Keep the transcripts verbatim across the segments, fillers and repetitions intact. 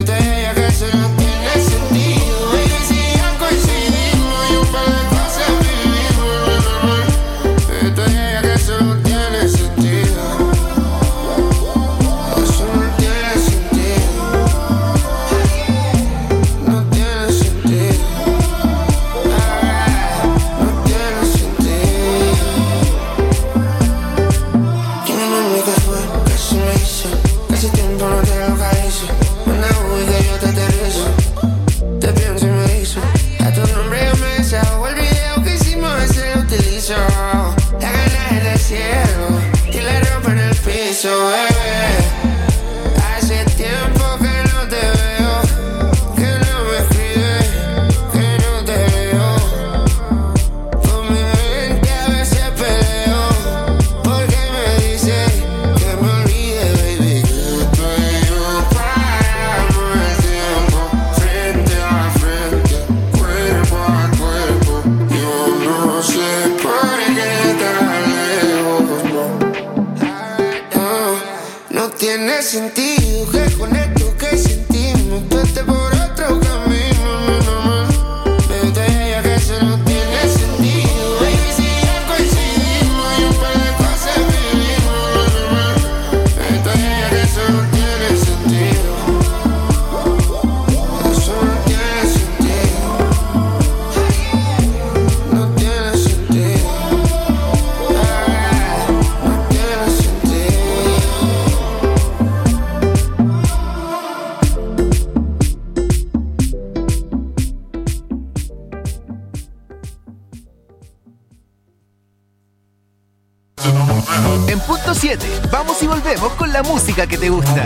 En punto siete, vamos y volvemos con la música que te gusta.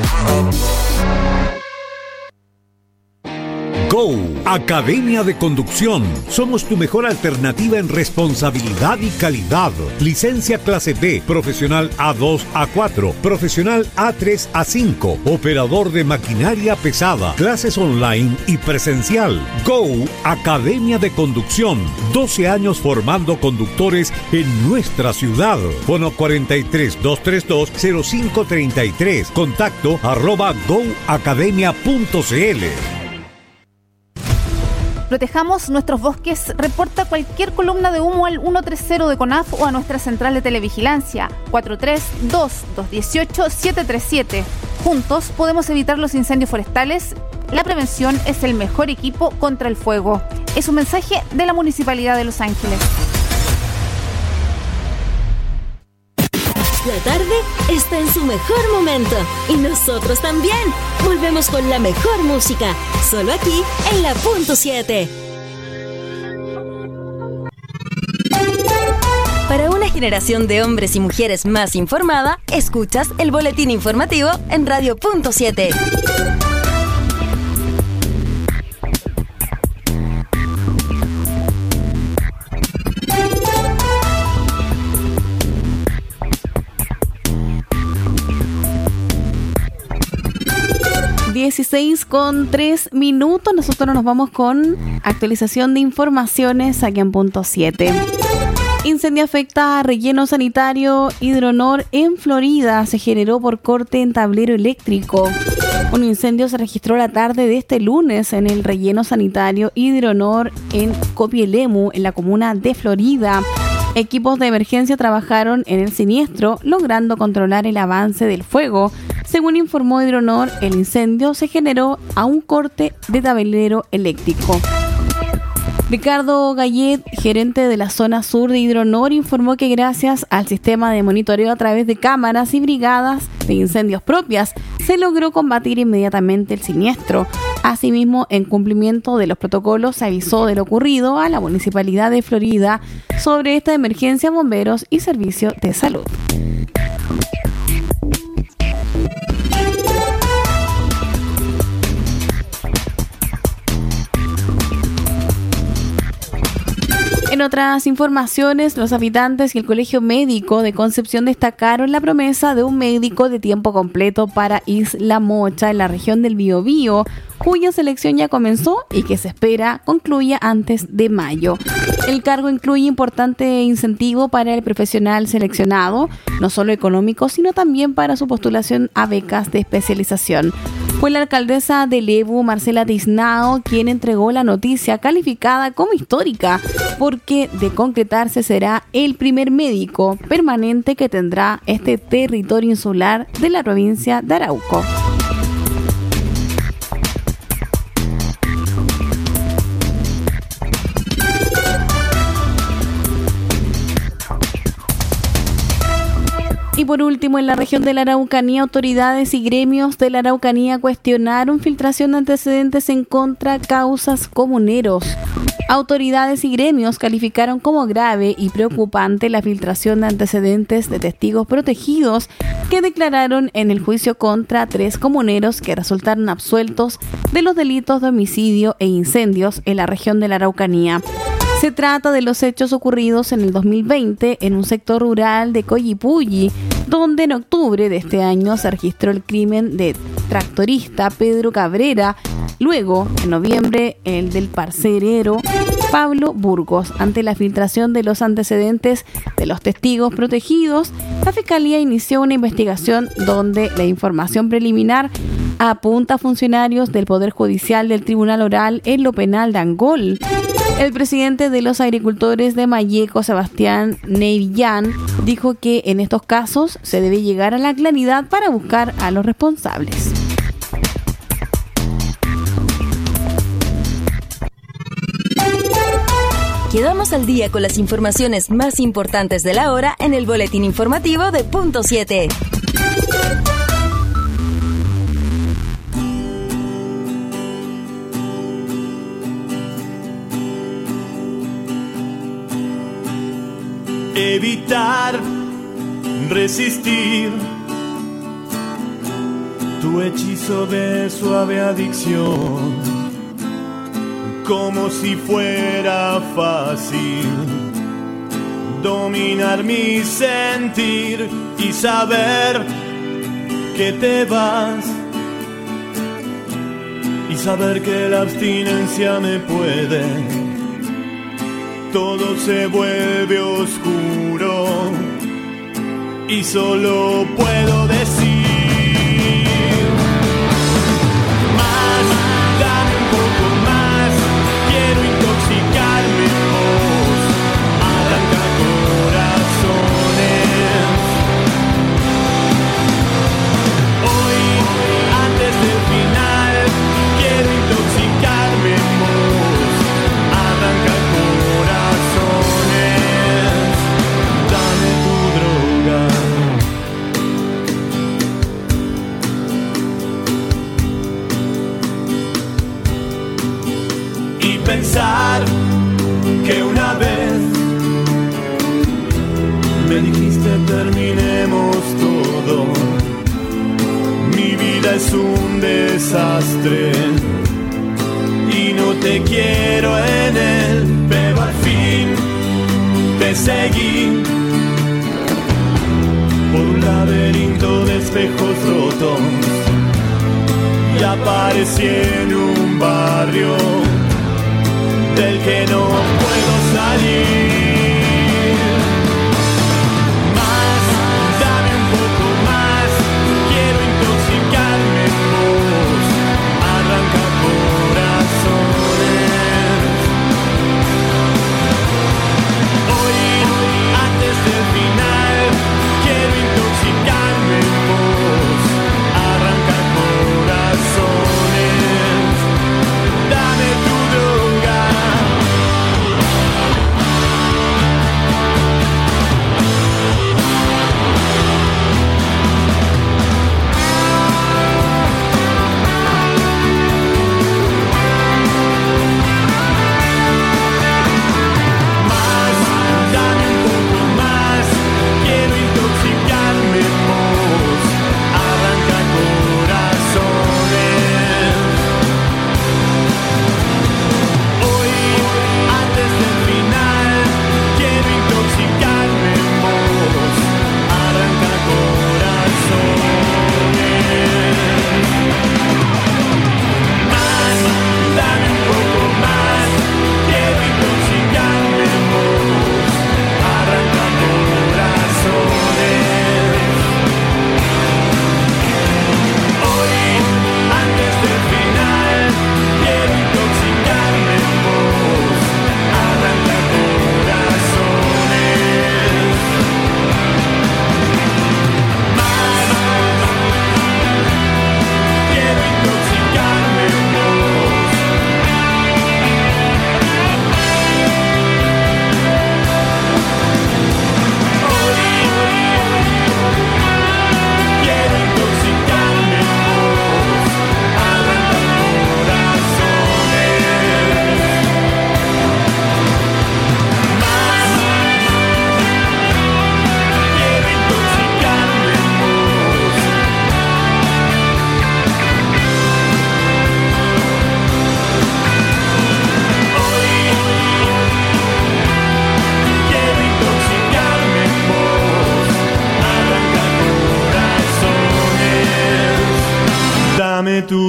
Go, Academia de Conducción. Somos tu mejor alternativa en responsabilidad y calidad. Licencia clase B, profesional A dos a cuatro, profesional A tres a cinco, operador de maquinaria pesada, clases online y presencial. Go, Academia de Conducción. doce años formando conductores en nuestra ciudad. Fono cuarenta y tres, doscientos treinta y dos, cero cinco treinta y tres. Contacto arroba go academia punto c l. Protejamos nuestros bosques. Reporta cualquier columna de humo al ciento treinta de CONAF o a nuestra central de televigilancia cuatro tres dos, dos uno ocho, siete tres siete. Juntos podemos evitar los incendios forestales. La prevención es el mejor equipo contra el fuego. Es un mensaje de la Municipalidad de Los Ángeles. La tarde está en su mejor momento y nosotros también. Volvemos con la mejor música, solo aquí en la punto siete. Para una generación de hombres y mujeres más informada, escuchas el boletín informativo en Radio Punto siete. dieciséis con tres minutos. Nosotros nos vamos con actualización de informaciones aquí en Punto siete. Incendio afecta a relleno sanitario Hidronor en Florida. Se generó por corte en tablero eléctrico. Un incendio se registró la tarde de este lunes en el relleno sanitario Hidronor en Copielemu, en la comuna de Florida. Equipos de emergencia trabajaron en el siniestro, logrando controlar el avance del fuego. Según informó Hidronor, el incendio se generó a un corte de tablero eléctrico. Ricardo Gallet, gerente de la zona sur de Hidronor, informó que gracias al sistema de monitoreo a través de cámaras y brigadas de incendios propias, se logró combatir inmediatamente el siniestro. Asimismo, en cumplimiento de los protocolos, se avisó de lo ocurrido a la Municipalidad de Florida sobre esta emergencia, bomberos y servicio de salud. En otras informaciones, los habitantes y el Colegio Médico de Concepción destacaron la promesa de un médico de tiempo completo para Isla Mocha en la región del Biobío, cuya selección ya comenzó y que se espera concluya antes de mayo. El cargo incluye importante incentivo para el profesional seleccionado, no solo económico, sino también para su postulación a becas de especialización. Fue la alcaldesa de Lebu, Marcela Tiznao, quien entregó la noticia calificada como histórica, porque de concretarse será el primer médico permanente que tendrá este territorio insular de la provincia de Arauco. Y por último, en la región de la Araucanía, autoridades y gremios de la Araucanía cuestionaron filtración de antecedentes en contra causas comuneros. Autoridades y gremios calificaron como grave y preocupante la filtración de antecedentes de testigos protegidos que declararon en el juicio contra tres comuneros que resultaron absueltos de los delitos de homicidio e incendios en la región de la Araucanía. Se trata de los hechos ocurridos en el dos mil veinte en un sector rural de Coyipulli, donde en octubre de este año se registró el crimen de tractorista Pedro Cabrera, luego en noviembre el del parcerero Pablo Burgos. Ante la filtración de los antecedentes de los testigos protegidos, la Fiscalía inició una investigación donde la información preliminar apunta a funcionarios del Poder Judicial del Tribunal Oral en lo penal de Angol. El presidente de los agricultores de Malleco, Sebastián Neivillán, dijo que en estos casos se debe llegar a la claridad para buscar a los responsables. Quedamos al día con las informaciones más importantes de la hora en el boletín informativo de Punto siete. Evitar, resistir tu hechizo de suave adicción, como si fuera fácil dominar mi sentir y saber que te vas, y saber que la abstinencia me puede. Todo se vuelve oscuro y solo puedo decir más, dame un poco más, quiero intoxicarme en vos, arranca corazones. Hoy, antes del final, quiero intoxicarme en vos, arranca corazones, dame tu droga. Y pensar que una vez me dijiste terminemos todo, mi vida es un desastre y no te quiero en él, pero al fin te seguí por un laberinto de espejos rotos y aparecí en un barrio del que no puedo salir. Más, dame un poco más, quiero intoxicarme en vos, arranca corazones. Hoy, antes del final, quiero intoxicarme en vos, arranca corazones, dame tu droga.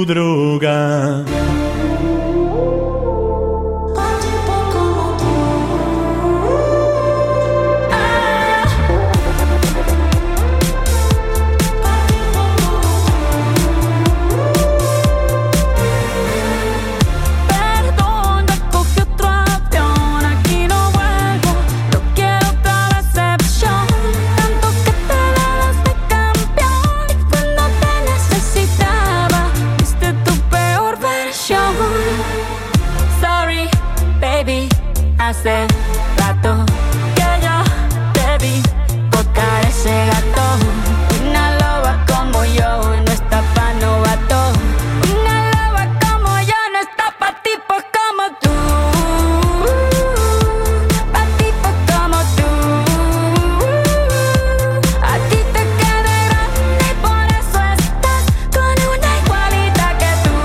tu droga. Hace rato que yo te vi tocar ese gato. Una loba como yo no está pa' novato. Una loba como yo no está pa' tipos como tú. Pa' tipos como tú. A ti te queda grande y por eso estás con una igualita que tú.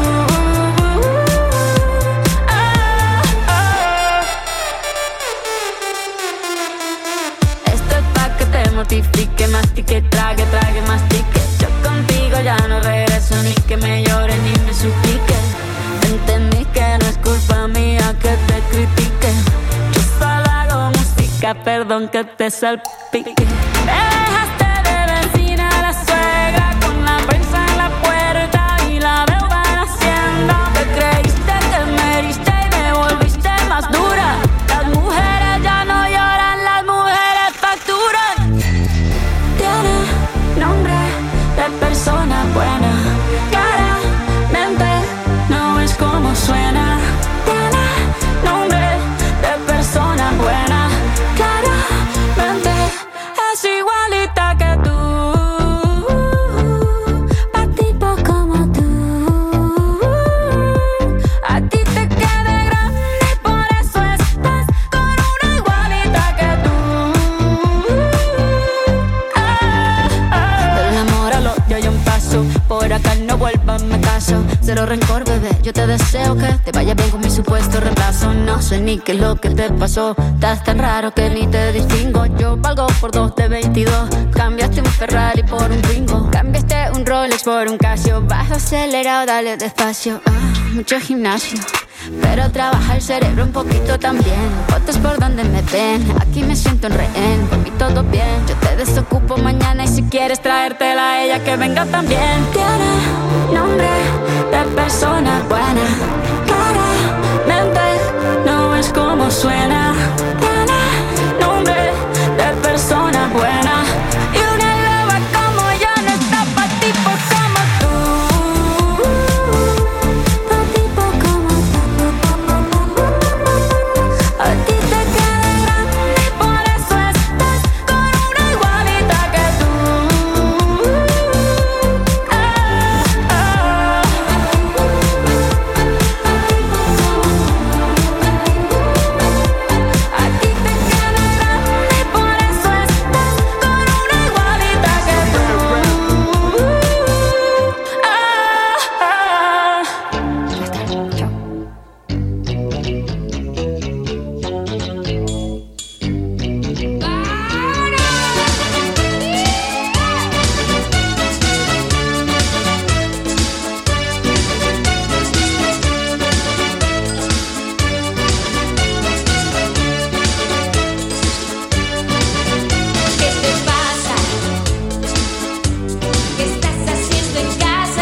Ah, ah. Mortifique, mastique, trague, trague, mastique. Yo contigo ya no regreso, ni que me llore ni me suplique. Entendí que no es culpa mía que te critique. Yo solo hago música, perdón que te salpique. Me dejaste de vecina a la suegra con la prensa en la puerta y la deuda en Hacienda. Te creíste que me heriste y me volviste más dura. Las mujeres ya no lloran, las mujeres facturan. Nombre de persona buena, claramente no es como suena. Tiene nombre de persona buena, claramente es igualita que tú. Pa' tipo como tú. A ti te queda grande y por eso estás con una igualita que tú. Yo hay un paso, por acá no vuelvas, me caso. Cero rencor, bebé, yo te deseo que te vaya bien con mi supuesto reemplazo. No sé ni qué es lo que te pasó, estás tan raro que ni te distingo. Yo valgo por dos de veintidós, cambiaste un Ferrari por un Twingo. Cambiaste un Rolex por un Casio, vas acelerado, dale despacio. Ah, mucho gimnasio, pero trabaja el cerebro un poquito también. Fotos por donde me ven, aquí me siento en rehén. Por mí todo bien, yo te desocupo mañana. Y si quieres traértela a ella, que venga también. Tiene nombre de persona buena, claramente no es como suena. Tiene nombre de persona buena. Y una loba como yo no está pa' tipos como tú. Pa' tipos como tú. A ti te queda grande y por eso estás con una igualita que tú. Ah, ah. A ti te queda grande y por eso estás con una igualita que tú. Ah, ah. Ya está, chao. ¿Qué te pasa? ¿Qué estás haciendo en casa?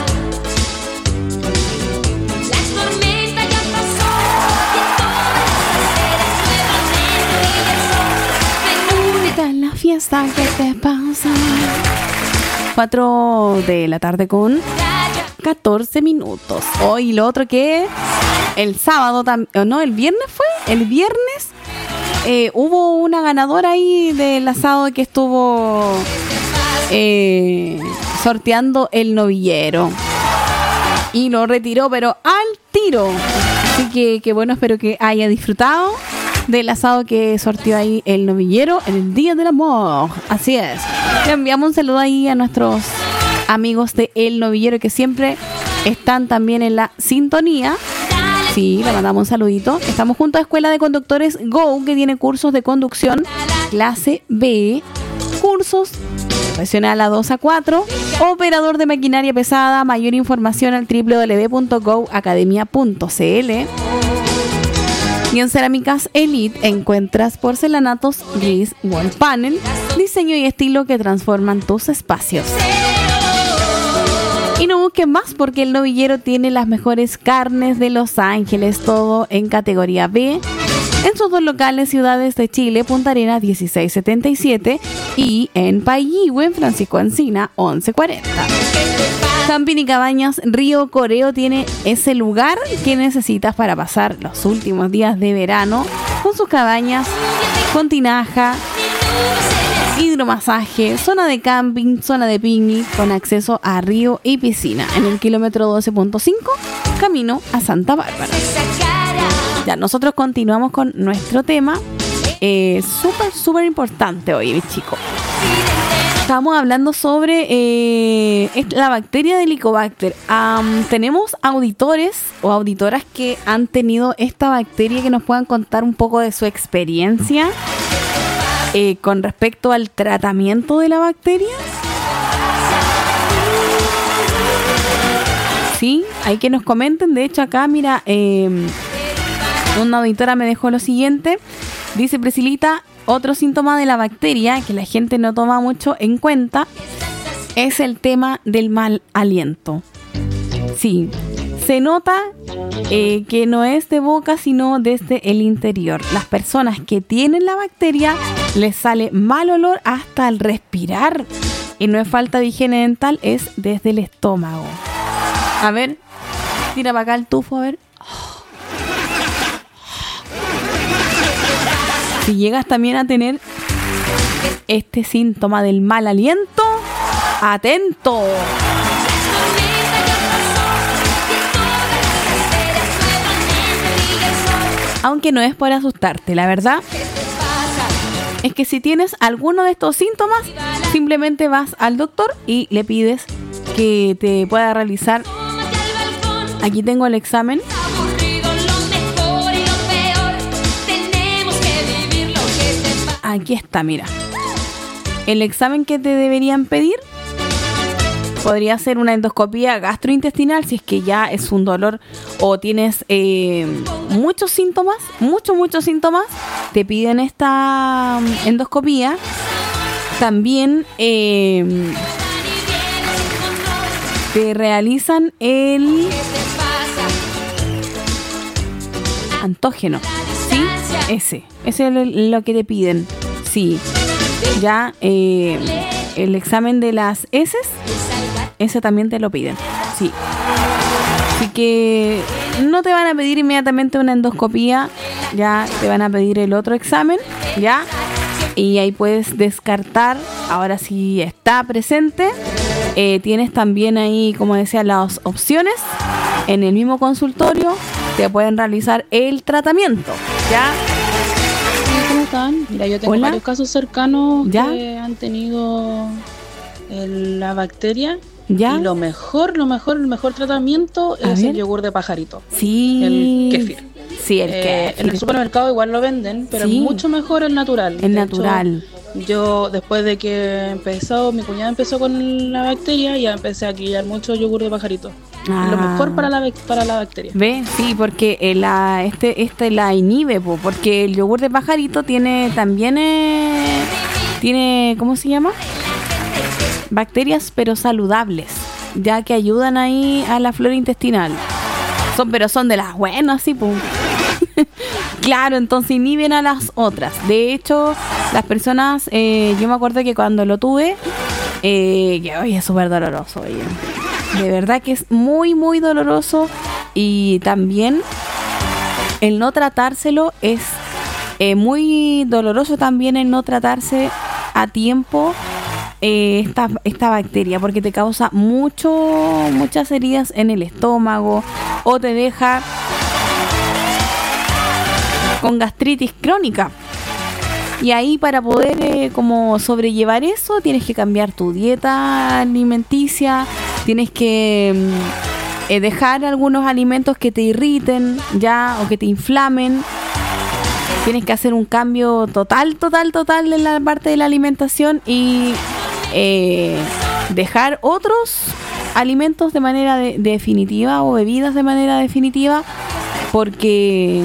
La tormenta ya pasó y todas las aceras nuevamente brilla el sol. ¿Qué tal la fiesta? ¿Qué te pasa? cuatro de la tarde con catorce minutos. Hoy lo otro que el sábado también, no, el viernes fue, el viernes eh, hubo una ganadora ahí del asado que estuvo eh, sorteando el novillero y lo retiró, pero al tiro. Así que, que bueno, espero que haya disfrutado del asado que sorteó ahí el novillero en el Día del Amor. Así es. Le enviamos un saludo ahí a nuestros amigos de El Novillero que siempre están también en la sintonía. Sí, le mandamos un saludito. Estamos junto a Escuela de Conductores Go, que tiene cursos de conducción clase B, cursos profesional A dos A cuatro, operador de maquinaria pesada. Mayor información al doble u doble u doble u punto go academia punto c l. Y en Cerámicas Elite encuentras porcelanatos gris wall panel, diseño y estilo que transforman tus espacios. Y no busquen más porque el Novillero tiene las mejores carnes de Los Ángeles, todo en categoría B, en sus dos locales, ciudades de Chile, Punta Arenas dieciséis setenta y siete y en Paihihue, Francisco Encina once cuarenta. Camping y Cabañas Río Coreo tiene ese lugar que necesitas para pasar los últimos días de verano, con sus cabañas, con tinaja, hidromasaje, zona de camping, zona de picnic, con acceso a río y piscina, en el kilómetro doce punto cinco, camino a Santa Bárbara. Ya, nosotros continuamos con nuestro tema, eh, súper, súper importante hoy, mis chicos. Estamos hablando sobre eh, la bacteria de Helicobacter. Um, tenemos auditores o auditoras que han tenido esta bacteria, que nos puedan contar un poco de su experiencia eh, con respecto al tratamiento de la bacteria. Sí, hay que nos comenten. De hecho, acá, mira, eh, una auditora me dejó lo siguiente. Dice Priscilita: otro síntoma de la bacteria que la gente no toma mucho en cuenta es el tema del mal aliento. Sí, se nota eh, que no es de boca, sino desde el interior. Las personas que tienen la bacteria les sale mal olor hasta al respirar. Y no es falta de higiene dental, es desde el estómago. A ver, tira para acá el tufo, a ver. Si llegas también a tener este síntoma del mal aliento, ¡atento! Aunque no es por asustarte, la verdad es que si tienes alguno de estos síntomas, simplemente vas al doctor y le pides que te pueda realizar. Aquí tengo el examen. Aquí está, mira. El examen que te deberían pedir podría ser una endoscopía gastrointestinal si es que ya es un dolor o tienes eh, muchos síntomas, muchos, muchos síntomas. Te piden esta endoscopía. También eh, te realizan el antógeno. ¿Sí? Ese. Ese es lo que te piden. Sí. Ya eh, el examen de las heces, ese también te lo piden. Sí. Así que no te van a pedir inmediatamente una endoscopía. Ya te van a pedir el otro examen. Ya. Y ahí puedes descartar. Ahora si está presente. Eh, tienes también ahí, como decía, las opciones. En el mismo consultorio te pueden realizar el tratamiento. Ya. ¿Cómo están? Mira, yo tengo Hola. varios casos cercanos ¿Ya? que han tenido el- la bacteria. ¿Ya? Y lo mejor, lo mejor, el mejor tratamiento A es ver. el yogur de pajarito. Sí. El kéfir. Sí, el Eh, kéfir. en el supermercado igual lo venden, pero Sí. es mucho mejor el natural. El De natural. hecho, yo después de que empezó, mi cuñada empezó con la bacteria, ya empecé a criar mucho yogur de pajarito. Ah. Es lo mejor para la, bec- para la bacteria. ¿Ve? Sí, porque eh, la, este, este la inhibe, po, porque el yogur de pajarito tiene también, eh, tiene, ¿cómo se llama? Bacterias, pero saludables, ya que ayudan ahí a la flora intestinal. Son, pero son de las buenas, sí, pues. Claro, entonces inhiben a las otras. De hecho, las personas, eh, yo me acuerdo que cuando lo tuve, eh, que hoy es súper doloroso, oye. De verdad que es muy, muy doloroso. Y también el no tratárselo es eh, muy doloroso también el no tratarse a tiempo eh, esta, esta bacteria, porque te causa mucho, muchas heridas en el estómago o te deja con gastritis crónica. Y ahí, para poder eh, como sobrellevar eso, tienes que cambiar tu dieta alimenticia, tienes que mm, eh, dejar algunos alimentos que te irriten ya o que te inflamen. Tienes que hacer un cambio total, total, total en la parte de la alimentación y eh, dejar otros alimentos de manera de, definitiva o bebidas de manera definitiva, porque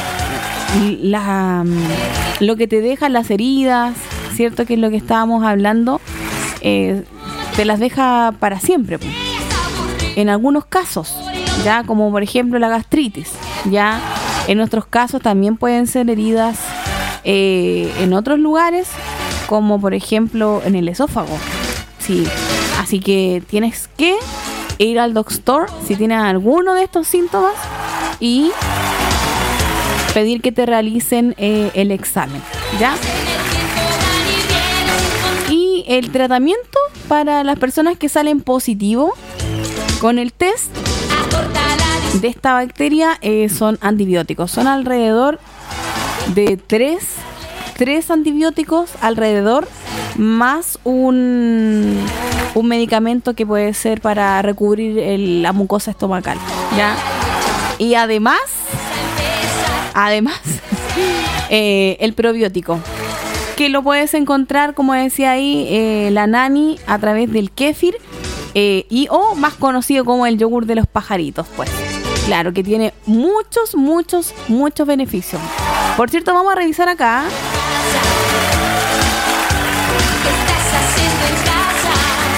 la, lo que te dejan las heridas, ¿cierto? Que es lo que estábamos hablando, eh, te las deja para siempre, pues. En algunos casos, ya como por ejemplo la gastritis, ya en nuestros casos también pueden ser heridas eh, en otros lugares, como por ejemplo en el esófago. Sí, así que tienes que ir al doctor si tienes alguno de estos síntomas y pedir que te realicen eh, el examen, ¿ya? Y el tratamiento para las personas que salen positivo con el test de esta bacteria eh, son antibióticos. Son alrededor de tres, tres antibióticos alrededor, más un, un medicamento que puede ser para recubrir el, la mucosa estomacal, ¿ya? Y además, además, eh, el probiótico, que lo puedes encontrar, como decía ahí, eh, la nani a través del kéfir, eh, y o más conocido como el yogur de los pajaritos, pues. Claro, que tiene muchos, muchos, muchos beneficios. Por cierto, vamos a revisar acá. ¿Qué estás haciendo en casa?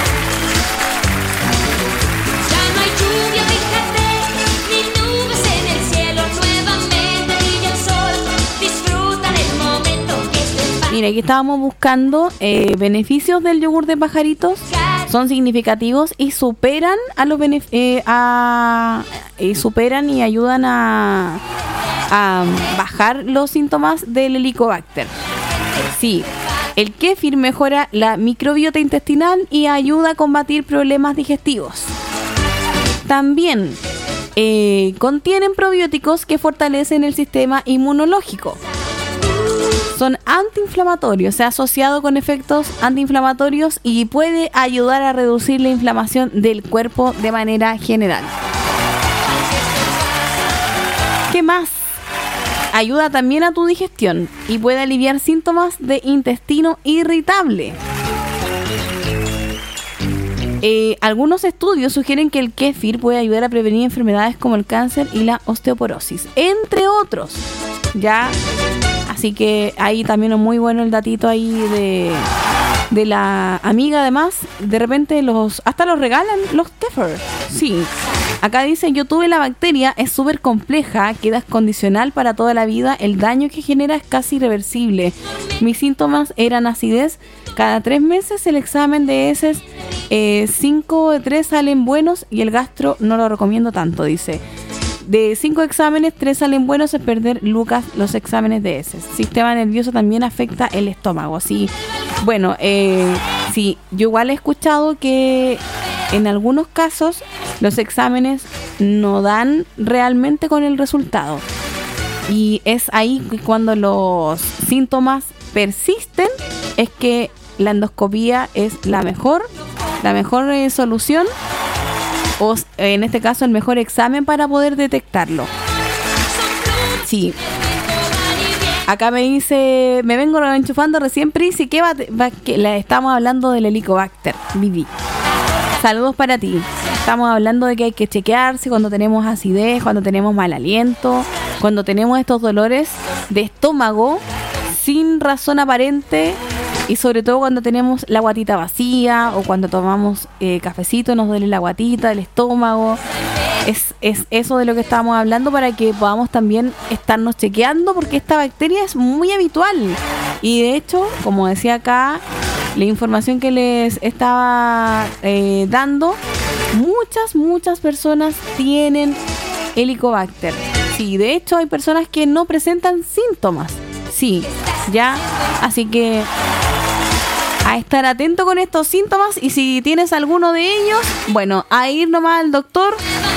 Ya no hay lluvia, fíjate, ni nubes en el cielo. Nuevamente brilla el sol. Disfruta del momento que te pasa. Mira, aquí estábamos buscando eh, beneficios del yogur de pajaritos. Son significativos y superan a los benef- eh, a, eh, superan y ayudan a, a bajar los síntomas del Helicobacter. Sí, el kéfir mejora la microbiota intestinal y ayuda a combatir problemas digestivos. También eh, contienen probióticos que fortalecen el sistema inmunológico. Son antiinflamatorios, se ha asociado con efectos antiinflamatorios y puede ayudar a reducir la inflamación del cuerpo de manera general. ¿Qué más? Ayuda también a tu digestión y puede aliviar síntomas de intestino irritable. Eh, algunos estudios sugieren que el kéfir puede ayudar a prevenir enfermedades como el cáncer y la osteoporosis, entre otros. Ya, así que ahí también es muy bueno el datito ahí de, de la amiga. Además, de repente los hasta los regalan los kéfir. Sí. Acá dice, yo tuve la bacteria, es súper compleja, queda condicional para toda la vida, el daño que genera es casi irreversible. Mis síntomas eran acidez, cada tres meses el examen de heces, eh, cinco de tres salen buenos y el gastro no lo recomiendo tanto, dice. De cinco exámenes, tres salen buenos, es perder lucas los exámenes de heces. Sistema nervioso también afecta el estómago, sí. Bueno, eh, sí, yo igual he escuchado que en algunos casos los exámenes no dan realmente con el resultado. Y es ahí que cuando los síntomas persisten, es que la endoscopía es la mejor, la mejor eh, solución, o en este caso el mejor examen para poder detectarlo. Sí. Acá me dice, me vengo enchufando recién, Prisi, ¿qué va, va que la estamos hablando del Helicobacter, Vivi? Saludos para ti. Estamos hablando de que hay que chequearse cuando tenemos acidez, cuando tenemos mal aliento, cuando tenemos estos dolores de estómago sin razón aparente, y sobre todo cuando tenemos la guatita vacía o cuando tomamos eh, cafecito, nos duele la guatita, el estómago. Es, es eso de lo que estábamos hablando, para que podamos también estarnos chequeando, porque esta bacteria es muy habitual. Y de hecho, como decía acá, la información que les estaba eh, dando, muchas, muchas personas tienen Helicobacter. Sí, de hecho hay personas que no presentan síntomas. Sí, ya, así que a estar atento con estos síntomas, y si tienes alguno de ellos, bueno, a ir nomás al doctor,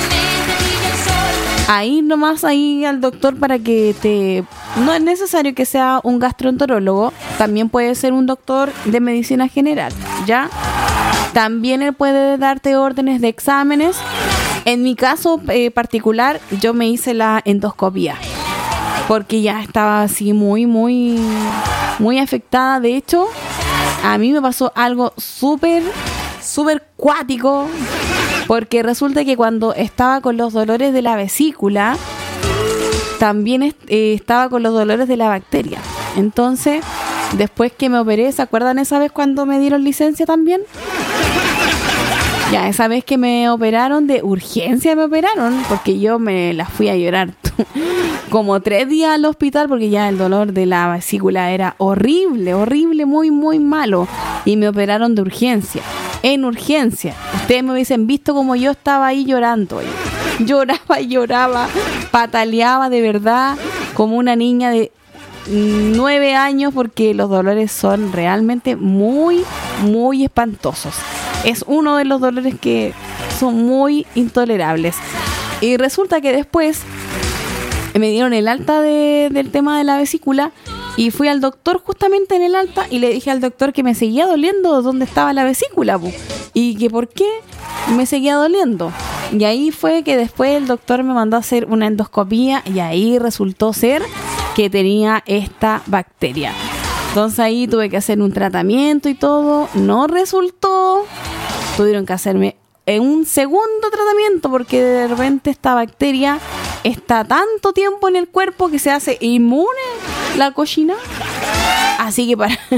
a ir nomás ahí al doctor para que te... No es necesario que sea un gastroenterólogo, también puede ser un doctor de medicina general, ¿ya? También él puede darte órdenes de exámenes. En mi caso eh, particular, yo me hice la endoscopía, porque ya estaba así muy, muy, muy afectada. De hecho, a mí me pasó algo súper, súper cuático, porque resulta que cuando estaba con los dolores de la vesícula, también est- eh, estaba con los dolores de la bacteria. Entonces, después que me operé, ¿se acuerdan esa vez cuando me dieron licencia también? Ya, esa vez que me operaron, de urgencia me operaron, porque yo me la fui a llorar como tres días al hospital, porque ya el dolor de la vesícula era horrible, horrible, muy, muy malo. Y me operaron de urgencia, en urgencia. Ustedes me hubiesen visto como yo estaba ahí llorando. Yo lloraba y lloraba, pataleaba de verdad, como una niña de nueve años, porque los dolores son realmente muy, muy espantosos. Es uno de los dolores que son muy intolerables. Y resulta que después me dieron el alta de, del tema de la vesícula y fui al doctor justamente en el alta y le dije al doctor que me seguía doliendo donde estaba la vesícula, po, y que por qué me seguía doliendo. Y ahí fue que después el doctor me mandó a hacer una endoscopía y ahí resultó ser que tenía esta bacteria. Entonces ahí tuve que hacer un tratamiento y todo. No resultó. Tuvieron que hacerme un segundo tratamiento porque de repente esta bacteria está tanto tiempo en el cuerpo que se hace inmune la cochina. Así que para...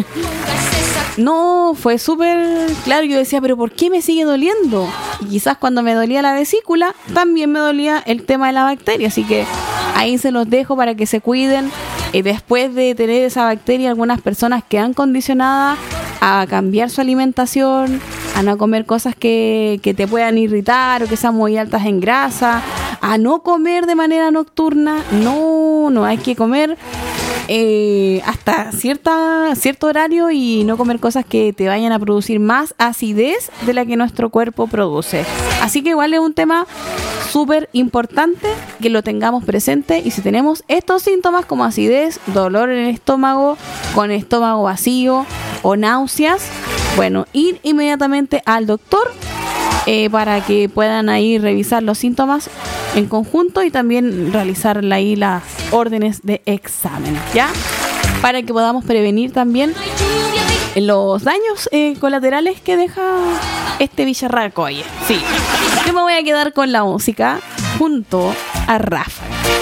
No, fue súper claro. Yo decía, pero ¿por qué me sigue doliendo? Y quizás cuando me dolía la vesícula, también me dolía el tema de la bacteria. Así que ahí se los dejo para que se cuiden. Y después de tener esa bacteria, algunas personas quedan condicionadas a cambiar su alimentación, a no comer cosas que, que te puedan irritar o que sean muy altas en grasa, a no comer de manera nocturna. No, no hay que comer eh, hasta cierta, cierto horario y no comer cosas que te vayan a producir más acidez de la que nuestro cuerpo produce. Así que igual es un tema súper importante que lo tengamos presente, y si tenemos estos síntomas como acidez, dolor en el estómago, con estómago vacío o náuseas, bueno, ir inmediatamente al doctor eh, para que puedan ahí revisar los síntomas en conjunto y también realizar ahí las órdenes de examen, ¿ya? Para que podamos prevenir también los daños eh, colaterales que deja este bicharraco. Oye, sí. Yo me voy a quedar con la música junto a Rafa.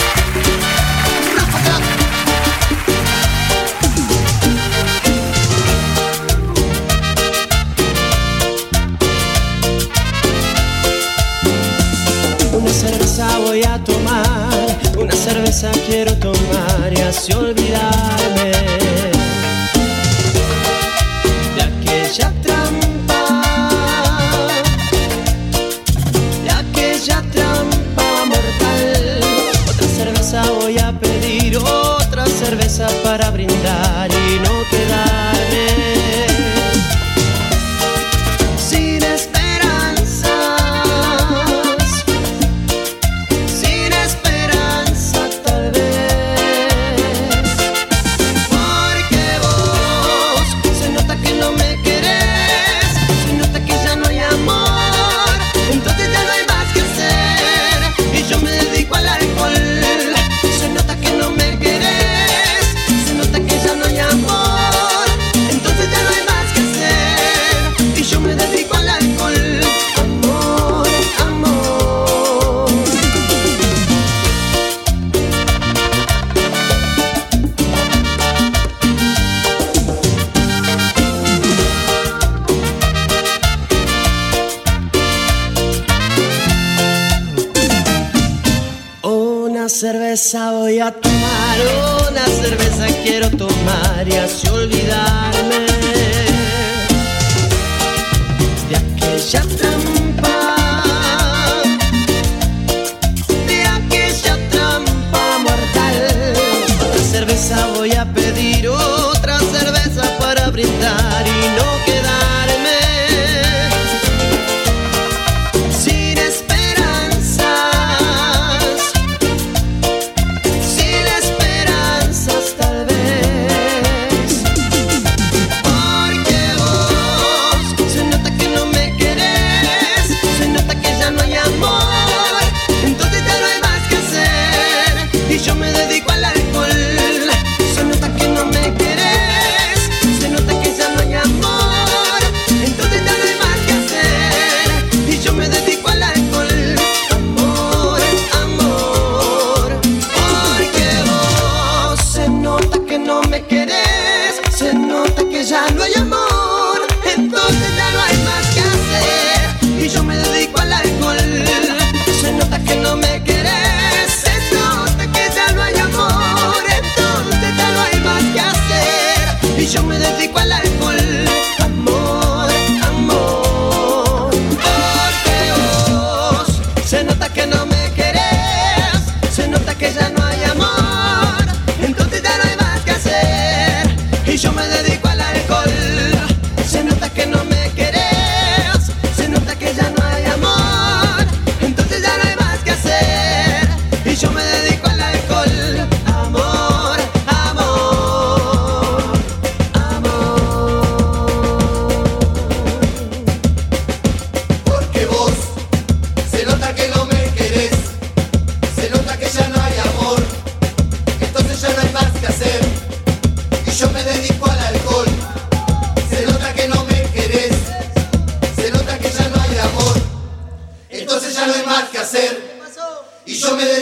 Una cerveza voy a tomar, una cerveza quiero tomar y así olvidarme de aquella trampa, de aquella trampa mortal. Otra cerveza voy a pedir, otra cerveza para brindar y no quedarme sin esperanzas, sin esperanza tal vez, porque vos se nota que no me querés, se nota que ya no hay amor, entonces ya no hay más que hacer y yo me dedico al alcohol. Se nota que no me querés, se nota que ya no hay amor, entonces ya no hay más que hacer y yo me dedico al alcohol. Amor, amor. Una cerveza voy a tomar, una cerveza quiero tomar y así olvidarme de aquella trampa, de aquella trampa mortal. Otra cerveza voy a pedir, otra cerveza para brindar y no quedarme sin esperanzas, sin esperanzas tal vez, porque vos se nota que no me querés,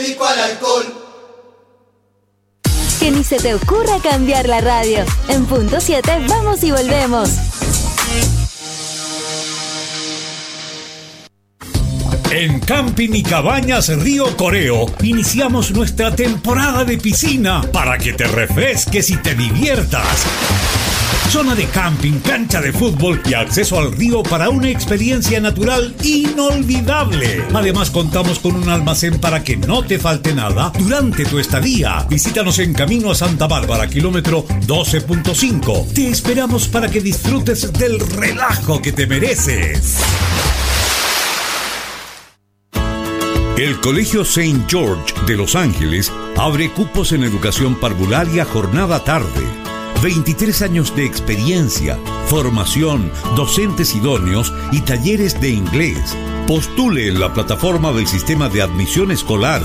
dedico al alcohol. Que ni se te ocurra cambiar la radio. En punto siete vamos y volvemos. En Camping y Cabañas Río Coreo iniciamos nuestra temporada de piscina para que te refresques y te diviertas. Zona de camping, cancha de fútbol y acceso al río para una experiencia natural inolvidable. Además, contamos con un almacén para que no te falte nada durante tu estadía. Visítanos en Camino a Santa Bárbara, kilómetro doce punto cinco. Te esperamos para que disfrutes del relajo que te mereces. El Colegio Saint George de Los Ángeles abre cupos en educación parvularia jornada tarde. veintitrés años de experiencia, formación, docentes idóneos y talleres de inglés. Postule en la plataforma del Sistema de Admisión Escolar.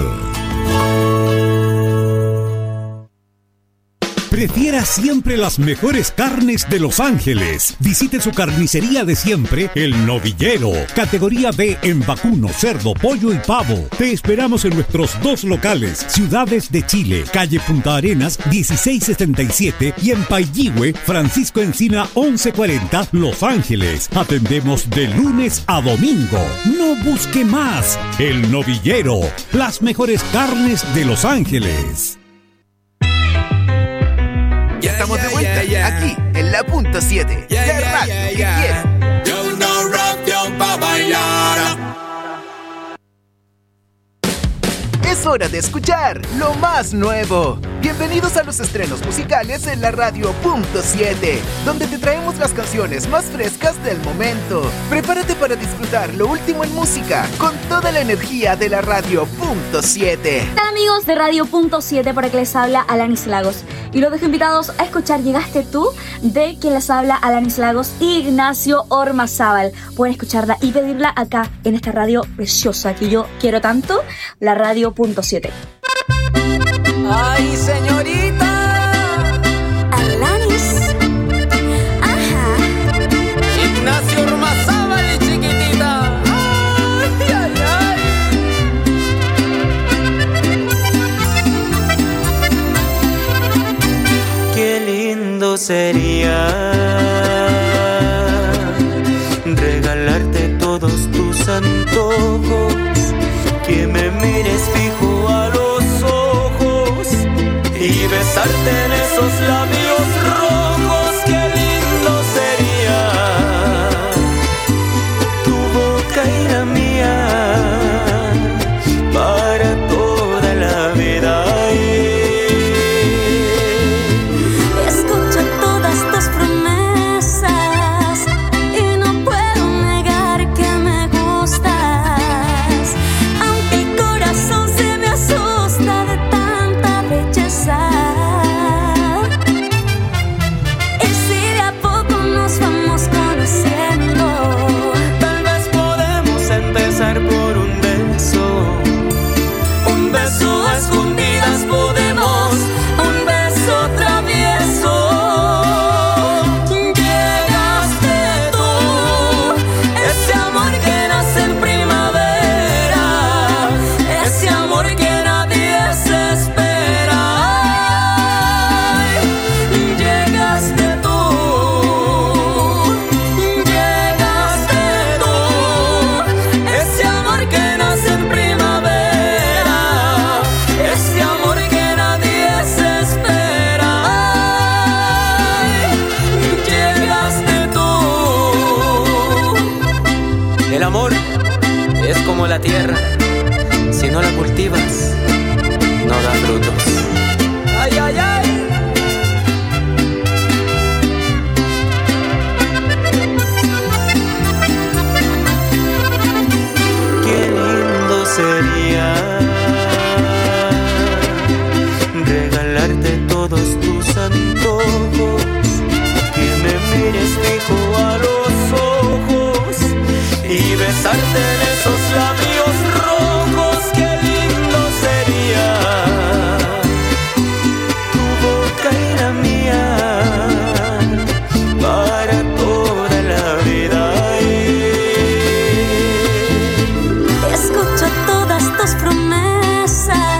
Prefiera siempre las mejores carnes de Los Ángeles. Visite su carnicería de siempre, El Novillero. Categoría B en vacuno, cerdo, pollo y pavo. Te esperamos en nuestros dos locales, Ciudades de Chile, calle Punta Arenas, dieciséis setenta y siete y en Pailligüe, Francisco Encina, once cuarenta, Los Ángeles. Atendemos de lunes a domingo. No busque más. El Novillero. Las mejores carnes de Los Ángeles. Ya estamos de vuelta, yeah, yeah, yeah. Aquí en la punto siete, yeah, la yeah, radio yeah, yeah. que quiere. Yo no rap, yo pa' bailar. Es hora de escuchar lo más nuevo. Bienvenidos a los estrenos musicales en la radio punto siete, donde te traemos las canciones más frescas del momento. Prepárate para disfrutar lo último en música con toda la energía de la radio punto siete. Hola amigos de radio punto siete, por aquí les habla Alanis Lagos. Y los dejo invitados a escuchar Llegaste Tú, de quien les habla Alanis Lagos y Ignacio Ormazábal. Pueden escucharla y pedirla acá en esta radio preciosa que yo quiero tanto, la radio punto siete. Ay, señorita Alanis. Ajá. Ignacio Ormazábal, chiquitita. Ay, ay, ay. Qué lindo sería regalarte todos tus antojos, que me mires fijo a los ojos y besarte en esos labios rojos. Qué lindo sería tu boca y la mía para toda la vida. Escucho todas tus promesas y no puedo negar que me gustas, aunque el corazón se me asusta de tanta belleza. Y si de a poco nos vamos conociendo, Tal vez podemos empezar por un beso. Un beso a escondidas podemos, un beso travieso. Llegaste tú, ese amor que nace en primavera, ese amor que nadie se espera. Ay, llegaste tú, llegaste tú, ese amor que nace en primavera, ese amor que nadie se espera. Ay, llegaste tú. El amor es como la tierra, si no la cultivas, no da frutos. Ay, ay, ay. Qué lindo sería regalarte todos tus antojos, que me mires fijo a los ojos y besarte en esos labios rojos. Qué lindo sería tu boca y la mía para toda la vida. escucho todas tus promesas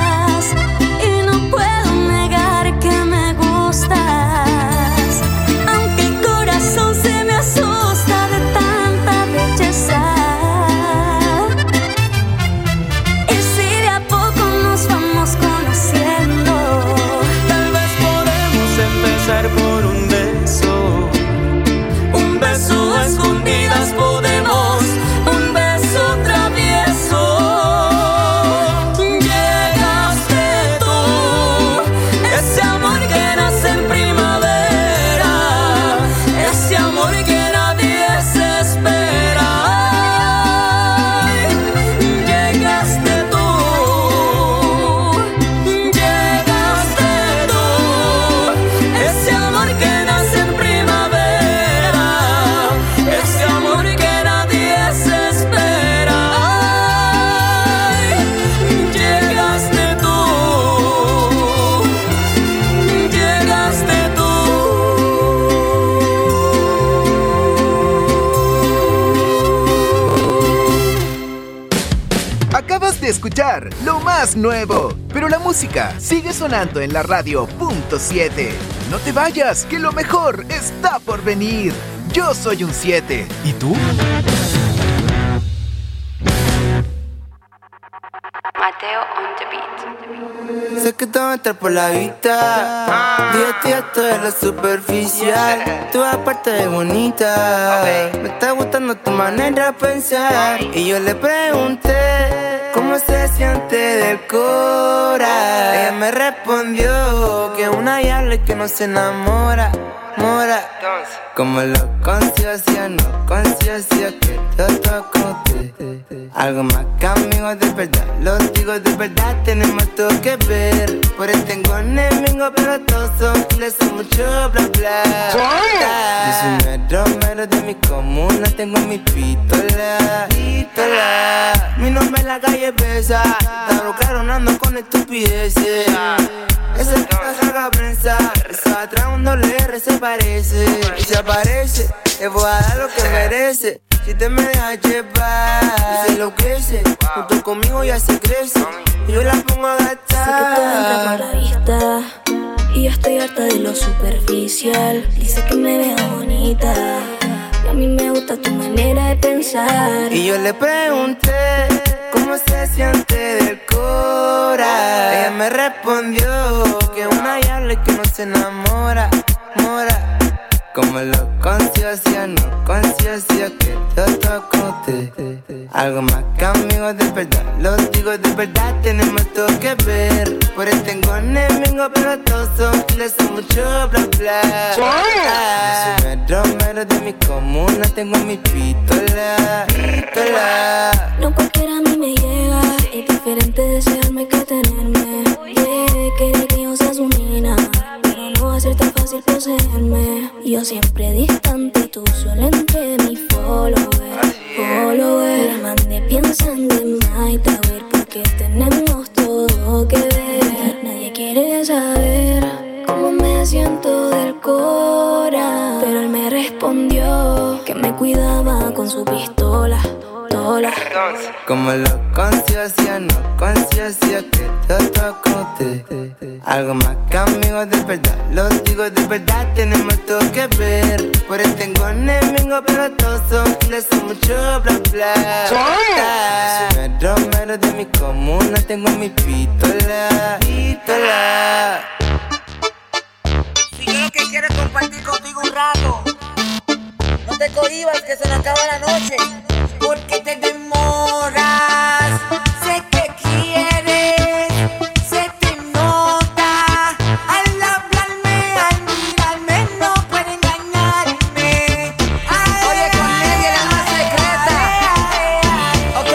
escuchar lo más nuevo. Pero la música sigue sonando en la radio punto siete. No te vayas, que lo mejor está por venir. Yo soy un siete. ¿Y tú? Mateo on the beat. Sé que todo entra por la vista. Día a día todo es lo superficial. Tú aparte de bonita. Me está gustando tu manera de pensar. Y yo le pregunté cómo se siente del cora. Ella me respondió que una diabla y que no se enamora. Mora. Como lo conciencia, no conciencia que yo toco usted. Algo más que amigos de verdad, los digo de verdad, tenemos todo que ver. Por eso tengo enemigos, pero todos son les son mucho bla bla. Yo soy mero mero de mi comuna, tengo mi pistola, pistola. Mi nombre en la calle pesa, claro, claro, no ando con estupideces. Esa es la saga prensa, esa atrás un doble R se parece. Y si aparece, le voy a dar lo que merece. Si te me dejas llevar, y se enloquece, junto conmigo ya se crece. Y yo la pongo a gastar. Sé que todo entra por la vista, y yo estoy harta de lo superficial. Dice que me veo bonita, y a mí me gusta tu manera de pensar. Y yo le pregunté cómo se siente del cora. Ella me respondió que una diabla y que no se enamora, mora. Como lo conciencia, no conciencia que yo toco usted. Algo más que amigos de verdad, los digo de verdad, tenemos todo que ver. Por eso tengo enemigos, pero todos son les son mucho bla bla. Yo soy mero mero de mi comuna, tengo mi pistola, pistola. No cualquiera a mí me llega, es diferente desearme que tenerme. Yeah, quiere que yo sea su mina, pero no va a ser tan fácil poseerme. Yo siempre distante, tú solo entre mis followers, followers. La mandé pensando en Might Tower porque tenemos todo que ver. Nadie quiere saber cómo me siento del cora, pero él me respondió que me cuidaba con su pistola. Como lo conciencia, no conciencia que yo toco usted. Algo más que amigos de verdad, los digo de verdad, tenemos todo que ver. Por eso tengo enemigos, pero todos son les son mucho bla bla. Yo soy mero mero de mi comuna, tengo mi pistola, pistola. Si yo lo que quiero es compartir contigo un rato, no te cohibas que se nos acaba la noche. Porque te demoras, sé que quieres, se te nota. Al hablarme, al mirarme, no puede engañarme. Ay, oye, con ella la más secreta, ¿ok?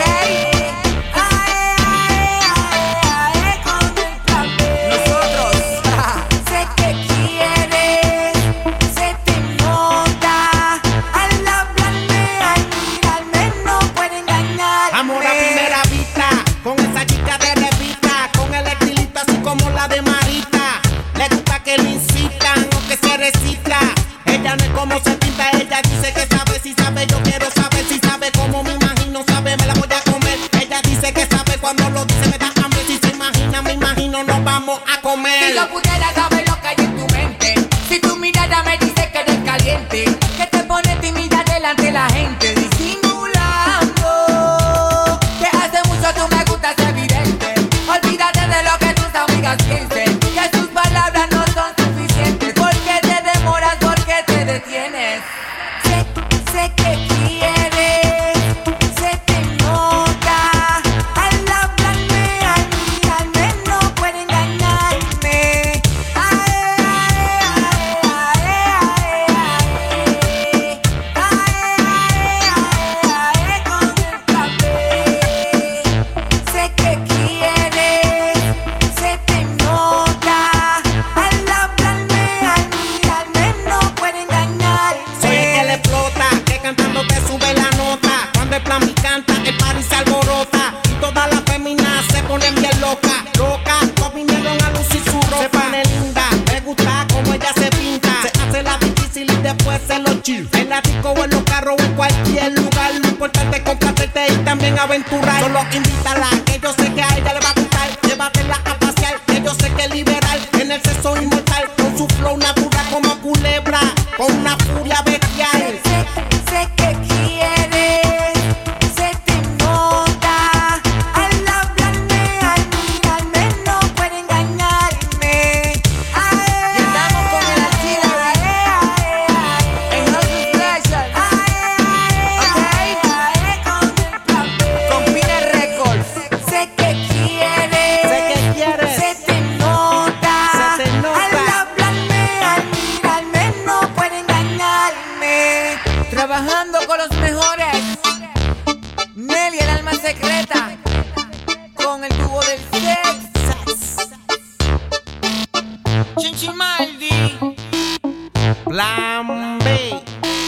Ay, ay, ay, con el papel. Nosotros, sé que quieres, se te nota. Al hablarme, al mirarme, no puede engañarme. Amor a primera vista, con esa chica de revista, con el estilito así como la de Marita. Le gusta que le incitan o que se recicla. Ella no es como se pinta, ella dice que sabe, si sabe, yo quiero saber si sabe cómo me imagino, sabe, me la voy a comer. Ella dice que sabe, cuando lo dice me da hambre, si se imagina, me imagino, nos vamos a comer. Si yo pudiera saber lo que hay en tu mente, si tu mirada me dice que eres caliente, que te pone tímida delante de la gente, disimulando, que hace mucho tú me gustas, evidente. Olvídate de lo que tus amigas piensen, que sus palabras no son suficientes. Porque te demoras, porque te detienes. Sé, sé que quieres, se te nota. Al hablarme, al mirarme, no puede engañarme. Ay, ay, ay, ay, ay, ay, ay, ay, con el papel. Sé que quieres, se te nota. Al hablarme, al mirarme, no puede engañarme. Soy el que le explota, que cantando te sube la nota. Cuando el plan me canta, el party se alborota. Y todas las féminas se ponen bien locas, locas. Todos vinieron a lucir su ropa. Se pone linda, me gusta como ella se pinta. Se hace la difícil y después se lo chill. En la disco o en los carros o en cualquier lugar. Lo importante es compartirte y también aventurar. Solo invítala, que yo sé que a ella Plan B.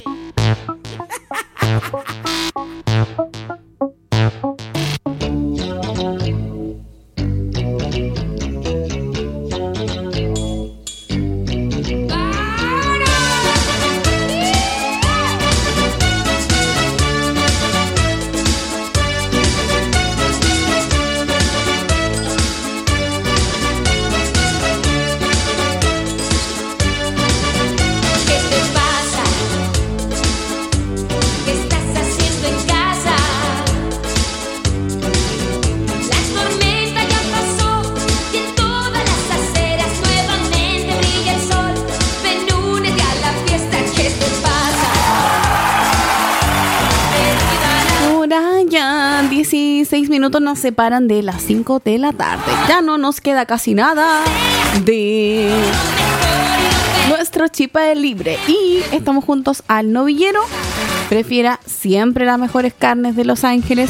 dieciséis minutos nos separan de las cinco de la tarde. Ya no nos queda casi nada de nuestro chipa libre. Y estamos juntos al novillero. Prefiera siempre las mejores carnes de Los Ángeles.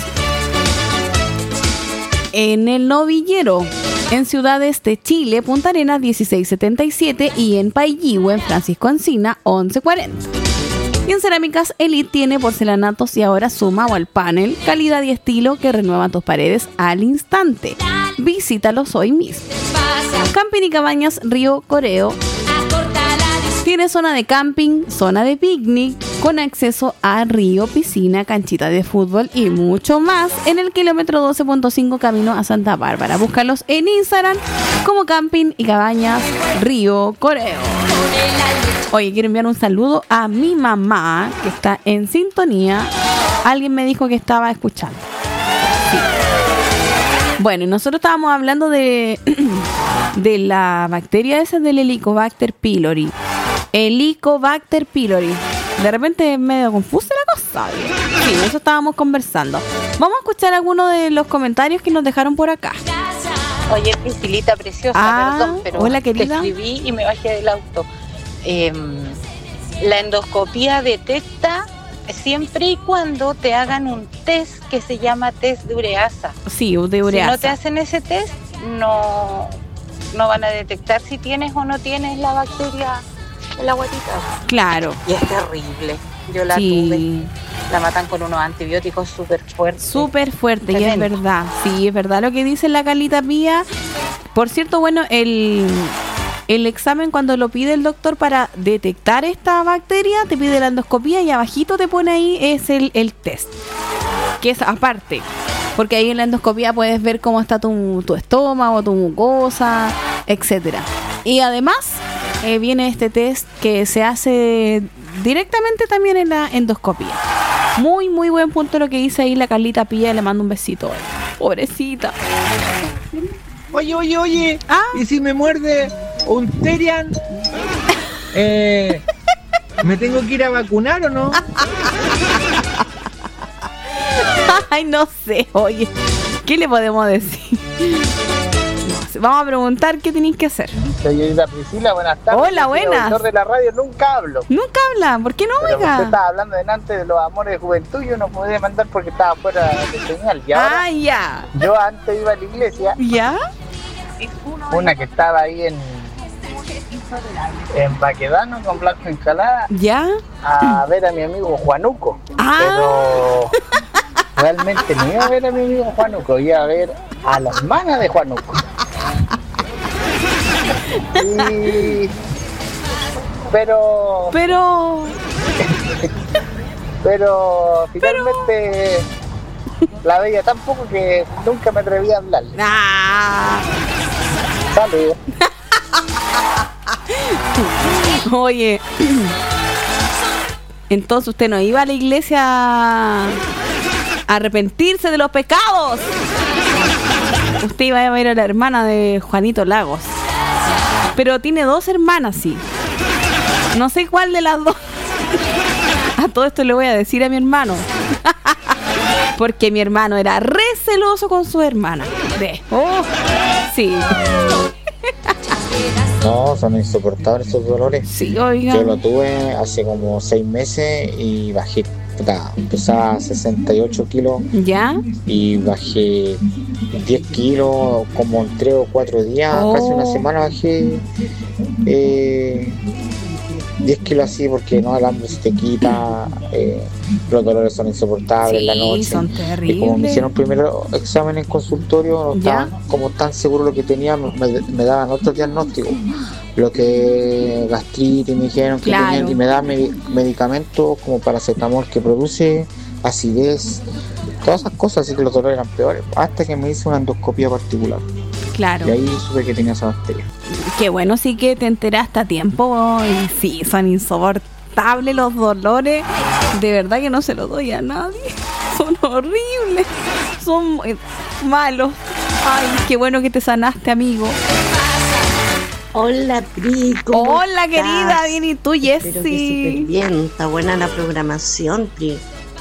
En el novillero, en ciudades de Chile, Punta Arenas dieciséis setenta y siete y en Paillihue, en Francisco Encina once cuarenta. Y en Cerámicas Elite tiene porcelanatos y ahora suma o al panel, calidad y estilo que renuevan tus paredes al instante. Visítalos hoy mismo. Camping y Cabañas Río Coreo tiene zona de camping, zona de picnic, con acceso a río, piscina, canchita de fútbol y mucho más en el kilómetro doce punto cinco camino a Santa Bárbara. Búscalos en Instagram como Camping y Cabañas Río Coreo. Oye, quiero enviar un saludo a mi mamá que está en sintonía. Alguien me dijo que estaba escuchando. Sí. Bueno, y nosotros estábamos hablando de, de la bacteria esa del Helicobacter pylori. Helicobacter pylori. De repente es medio confusa la cosa. Sí, eso estábamos conversando. Vamos a escuchar algunos de los comentarios que nos dejaron por acá. Oye, Priscilita preciosa, ah, perdón, pero hola, querida. te escribí y me bajé del auto. Eh, la endoscopía detecta siempre y cuando te hagan un test que se llama test de ureasa. Sí, de ureasa. Si no te hacen ese test, no, no van a detectar si tienes o no tienes la bacteria en la guatita. Claro. Y es terrible. Yo la sí. tuve. La matan con unos antibióticos súper fuertes. Súper fuerte, Tremendo. Y es verdad. Sí, es verdad lo que dice la Carlita Pía. Por cierto, bueno, el... El examen cuando lo pide el doctor para detectar esta bacteria, te pide la endoscopía y abajito te pone ahí es el, el test. Que es aparte. Porque ahí en la endoscopía puedes ver cómo está tu, tu estómago, tu mucosa, etcétera. Y además eh, viene este test que se hace directamente también en la endoscopía. Muy, muy buen punto lo que dice ahí la Carlita Pía. Le mando un besito. Pobrecita. Oye, oye, oye. ¿Ah? ¿Y si me muerde un Terian? Eh, ¿Me tengo que ir a vacunar o no? Ay, no sé, oye. ¿Qué le podemos decir? No sé, vamos a preguntar qué tenéis que hacer. Señorita Priscila, buenas tardes. Hola, buenas. El doctor de la radio nunca hablo. Nunca habla, ¿por qué no, Pero oiga? usted estaba hablando delante de los amores de juventud y yo no podía mandar porque estaba fuera de señal. Y ahora, ah, ya. Yo antes iba a la iglesia. ¿Ya? Una que estaba ahí en en Baquedano con Blanco Encalada. ¿Ya? A ver a mi amigo Juanuco. Ah. Pero realmente no iba a ver a mi amigo Juanuco, iba a ver a la hermana de Juanuco. Y... Pero... Pero... Pero finalmente la veía tan poco que nunca me atreví a hablarle. Ah. Saludos. Oye, entonces usted no iba a la iglesia a arrepentirse de los pecados. Usted iba a ver a la hermana de Juanito Lagos. Pero tiene dos hermanas, sí. No sé cuál de las dos. A todo esto le voy a decir a mi hermano. Porque mi hermano era re celoso con su hermana. De, oh, sí. No, son insoportables esos dolores. Sí, oiga. Yo lo tuve hace como seis meses y bajé, puta, pesaba sesenta y ocho kilos. ¿Ya? Y bajé diez kilos como en tres o cuatro días, oh. casi una semana bajé eh, diez kilos así porque no, el hambre se te quita, eh, los dolores son insoportables Sí, en la noche. son Y como me terribles. hicieron primero examen en consultorio, no ¿Ya? estaban como tan seguro lo que tenía, me, me daban otros diagnósticos. Lo que gastritis me dijeron que Claro. tenían, y me daban medi- medicamentos como paracetamol que produce acidez, todas esas cosas, así que los dolores eran peores, hasta que me hice una endoscopía particular. Claro. Y ahí supe que tenía esa bacteria. Qué bueno, sí que te enteraste a tiempo. Y sí, son insoportables los dolores. De verdad que no se los doy a nadie. Son horribles. Son eh, malos. Ay, qué bueno que te sanaste, amigo. Hola, Pri. ¿cómo Hola, estás? querida. Bien, ¿y tú, Espero que Jessie? súper bien. Está buena la programación, Pri.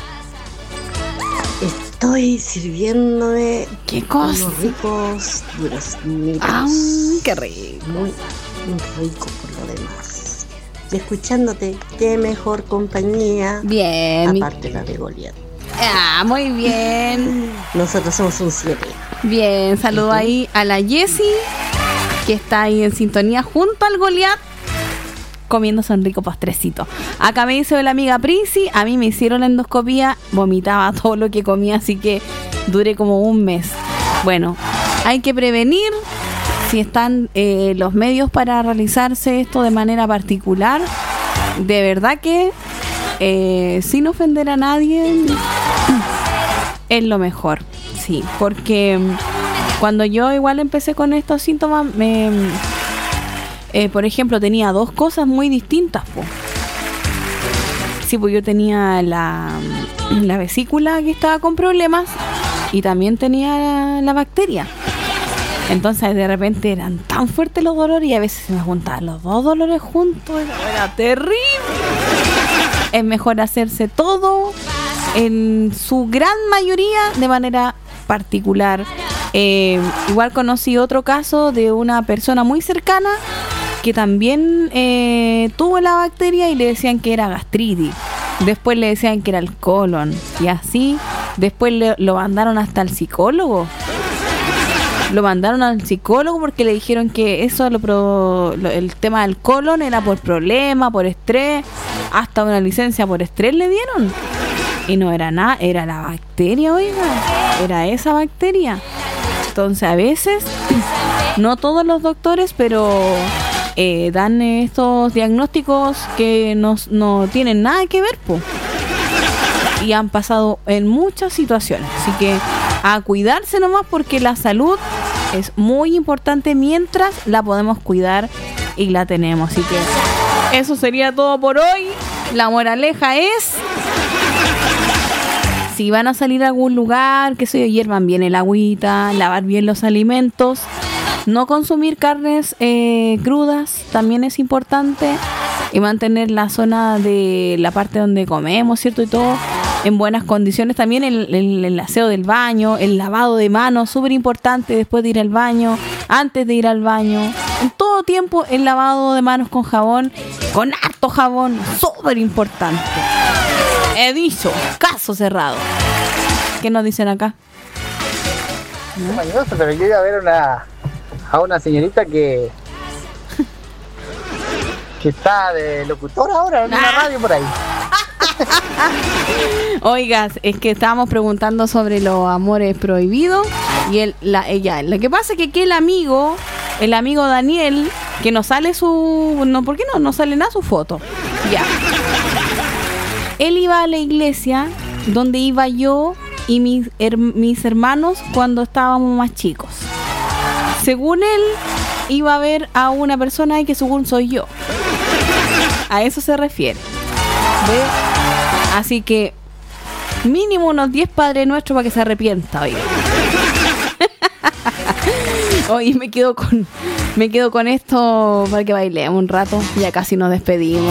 Estoy sirviéndome ¿Qué cosa? unos ricos duraznitos. Ah, qué rico. Muy, muy rico por lo demás. Y escuchándote, qué mejor compañía. Bien. mi- Aparte la de Goliat. Ah, muy bien. Nosotros somos un siete. Bien, saludo ahí a la Jessie, que está ahí en sintonía junto al Goliat, comiéndose un rico postrecito. Acá me dice la amiga Prisi, a mí me hicieron la endoscopía, vomitaba todo lo que comía, así que duré como un mes. Bueno, hay que prevenir. Si están eh, los medios para realizarse esto de manera particular, de verdad que eh, sin ofender a nadie es lo mejor. Sí, porque cuando yo igual empecé con estos síntomas, me, eh, por ejemplo, tenía dos cosas muy distintas, po. Sí, pues yo tenía la, la vesícula que estaba con problemas y también tenía la, la bacteria. Entonces de repente eran tan fuertes los dolores y a veces se me juntaban los dos dolores juntos. Era, era terrible. Es mejor hacerse todo en su gran mayoría de manera particular. Eh, igual conocí otro caso de una persona muy cercana que también eh, tuvo la bacteria y le decían que era gastritis. Después le decían que era el colon. Y así, después le, lo mandaron hasta el psicólogo. Lo mandaron al psicólogo porque le dijeron que eso, lo pro, lo, el tema del colon era por problema, por estrés. Hasta una licencia por estrés le dieron. Y no era nada, era la bacteria, oiga. Era esa bacteria. Entonces a veces, no todos los doctores, pero eh, dan estos diagnósticos que no, no tienen nada que ver, po. Y han pasado en muchas situaciones. Así que a cuidarse nomás, porque la salud es muy importante mientras la podemos cuidar y la tenemos. Así que eso sería todo por hoy. La moraleja es: si van a salir a algún lugar, que se hiervan bien el agüita, lavar bien los alimentos, no consumir carnes eh, crudas también es importante, y mantener la zona de la parte donde comemos, ¿cierto? Y todo en buenas condiciones. También el, el, el aseo del baño, el lavado de manos, súper importante después de ir al baño, antes de ir al baño. En todo tiempo el lavado de manos con jabón, con harto jabón, súper importante. He dicho, caso cerrado. ¿Qué nos dicen acá? No, mañoso, pero yo iba a ver una, a una señorita que que está de locutora ahora en una radio por ahí. Oigas, es que estábamos preguntando sobre los amores prohibidos y él, la, ella, lo que pasa es que aquí el amigo, el amigo Daniel, que no sale su, no, ¿por qué no? No sale nada su foto. Ya. Él iba a la iglesia donde iba yo y mis, her, mis hermanos cuando estábamos más chicos. Según él, iba a ver a una persona que según soy yo. A eso se refiere. ¿Ve? Así que mínimo unos diez Padres Nuestros para que se arrepienta, oiga. Hoy me quedo con me quedo con esto para que bailemos un rato. Ya casi nos despedimos.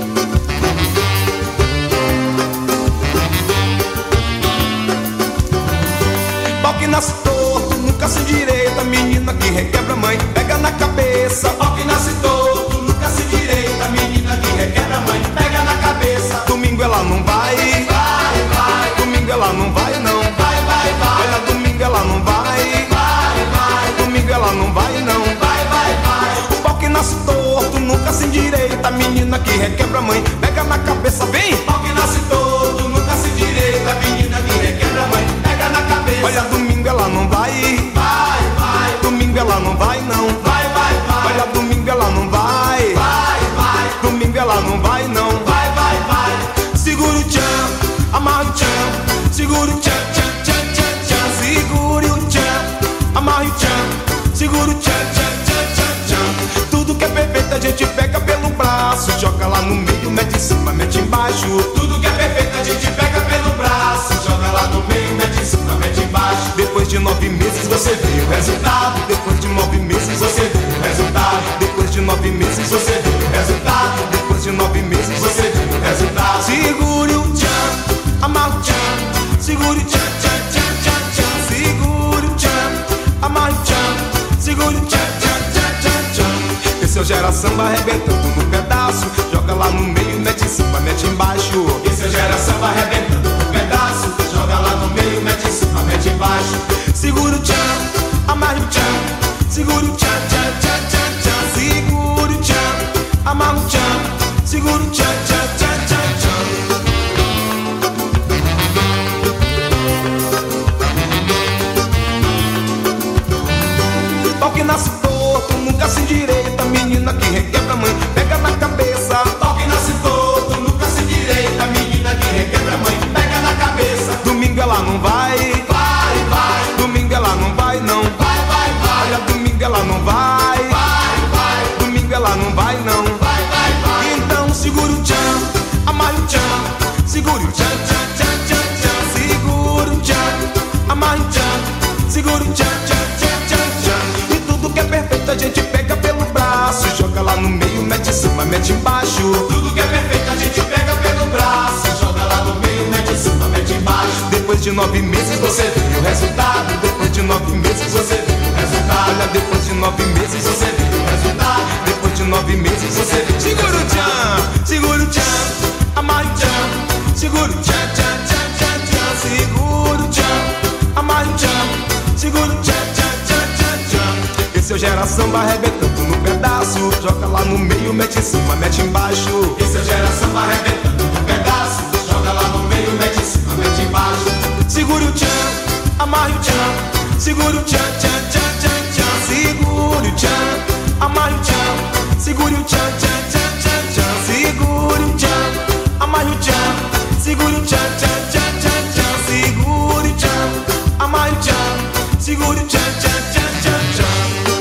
Pau que nasce torto, nunca se endireita. Menina que requebra mãe, pega na cabeça. Pau que nasce torto, nunca se endireita. Menina que requebra mãe, pega na cabeça. Domingo ela não vai, vai, vai. Domingo ela não vai não, vai, vai, vai. Olha, domingo ela não vai, vai, vai. Domingo ela não vai não, vai, vai, vai. O pau que nasce torto, nunca se endireita. Menina que que requebra a mãe, pega na cabeça, vem. Pau que nasce todo, nunca se direita. Menina que requebra a mãe, pega na cabeça. Olha, domingo ela não vai, vai, vai. Domingo ela não vai, não, vai, vai, vai. Olha, domingo ela não vai, vai, vai. Domingo ela não vai, não, vai, vai, vai. Segura o tchan, amarra o tchan, segura o tchan, tchan, tchan, tchan, tchan. Segura o tchan, amarra o tchan, segura o tchan, tchan, tchan, tchan, tchan. Tudo que é perfeito a gente pega pelo braço, joga lá no meio, mete em cima, mete embaixo. Tudo que é perfeito a gente pega pelo braço, joga lá no meio, mete em cima, mete embaixo. Depois de nove meses você vê o resultado. Depois de nove meses você vê o resultado. Depois de nove meses você vê o resultado. Depois de nove meses você vê o resultado. Segure o tchan, amarra o tchan, segure o tchan, tchan, tchan, tchan, tchan. Segure o tchan, amarra o tchan, segure o tchan, tchan, tchan, tchan, tchan. Esse é o Gera Samba arrebentando no pedaço, joga lá no meio, mete em cima, mete embaixo. Esse é o Gera Samba arrebentando no pedaço, joga lá no meio, mete em cima, mete embaixo. Segura o tchan, amarra o tchan, segura o tchan, tchan, tchan, tchan, tchan. Segura o tchan, amarra o tchan, segura o tchan, tchan, tchan, tchan, tchan. Pau que nasce torto, nunca se endireita. Menina que requebra a mãe, pega na cabeça. Pau que nasce torto, nunca se endireita. Menina que requebra a mãe, pega na cabeça. Domingo ela não vai, vai, vai. Domingo ela não vai, não, vai, vai, vai. Olha, domingo ela não vai, vai, vai. Domingo ela não vai, não, vai, vai, vai. Então segura o tchan, amarra o tchan, segura o tchan, tchan, tchan, tchan, tchan. Segura o tchan, amarra o tchan, segura o tchan, tchan, tchan, tchan, tchan. E tudo que é perfeito a gente pega pelo braço, joga lá no meio, mete em cima, mete embaixo. Tudo que é perfeito a gente pega pelo braço, joga lá no meio, mete em cima, mete embaixo. Depois de nove meses você vê o resultado. Depois de nove meses você vê o resultado. Olha, depois de nove meses você vê o resultado. Depois de nove meses você vê. Segura o tchan, segura o tchan, amarra o tchan, segura o tchan, tchan, tchan, tchan, tchan. Segura o tchan, amarra o tchan, segura o tchan, tchan, tchan, tchan, tchan. Esse é o Gera Samba arrebentando no pedaço, joga lá no meio, mete em cima, mete embaixo. Esse é o Gera Samba arrebentando no pedaço, joga lá no meio, mete em cima, mete embaixo. Segura o tchan, amarra o tchan, segura o tchan, tchan, tchan, tchan, tchan. Segura o tchan, amarra o tchan, segura o tchan, tchan, tchan, tchan, tchan. Segura o tchan, amarra o tchan, segura o tchan, tchan, tchan, tchan, tchan. Segura o tchan, amarra o tchan, segura o tchan, tchan, tchan, tchan, tchan.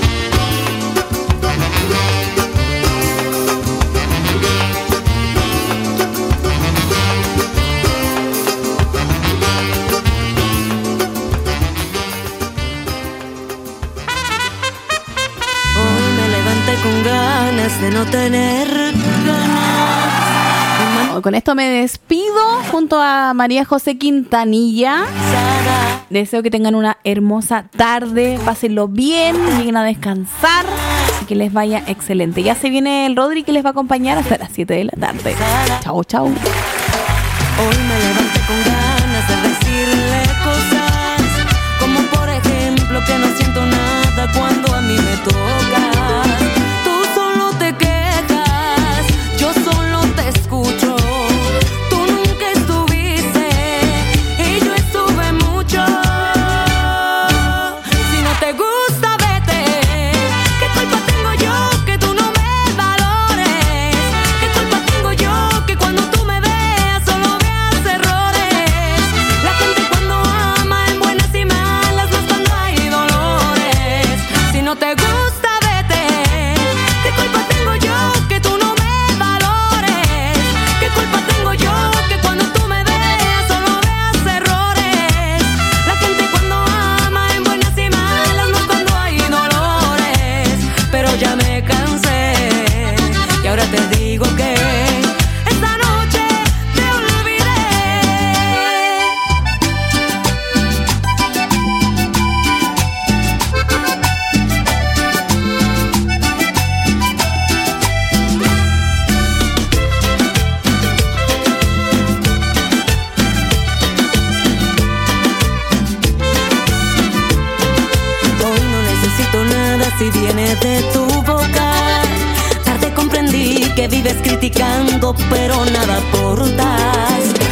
Con ganas de no tener ganas. Con esto me despido junto a María José Quintanilla. Deseo que tengan una hermosa tarde, pásenlo bien, lleguen a descansar y que les vaya excelente. Ya se viene el Rodri que les va a acompañar hasta las siete de la tarde. Chau, chau. Hoy me levanté con ganas de decirle cosas, como por ejemplo que no siento nada cuando a mí me tocas. Te quejas, yo solo te escucho. Tú nunca estuviste y yo estuve mucho. Si no te gusta, vete. ¿Qué culpa tengo yo que tú no me valores? ¿Qué culpa tengo yo que cuando tú me veas solo veas errores? La gente cuando ama en buenas y malas, más cuando hay dolores. Si no te gusta, te digo que esta noche te olvidé. Hoy no necesito nada si viene de tu boca. ti, que vives criticando pero nada aportas.